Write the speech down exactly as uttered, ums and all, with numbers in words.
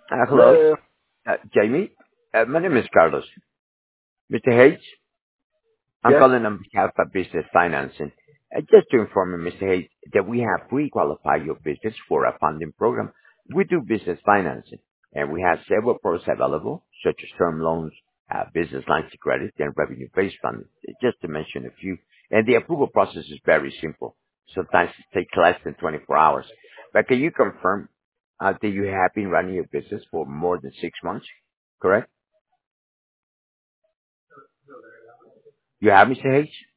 Uh, hello, Hello. uh, Jamie. Uh, my name is Carlos. mister Hayes, I'm Yes. calling on behalf of Business Financing. Uh, just to inform you, mister Hayes, that we have pre-qualified your business for a funding program. We do business financing, and we have several products available, such as term loans, uh, business lines of credit, and revenue-based funding, uh, just to mention a few. And the approval process is very simple. Sometimes it takes less than twenty-four hours. But can you confirm uh, that you have been running your business for more than six months? Correct? You have, mister Hayes?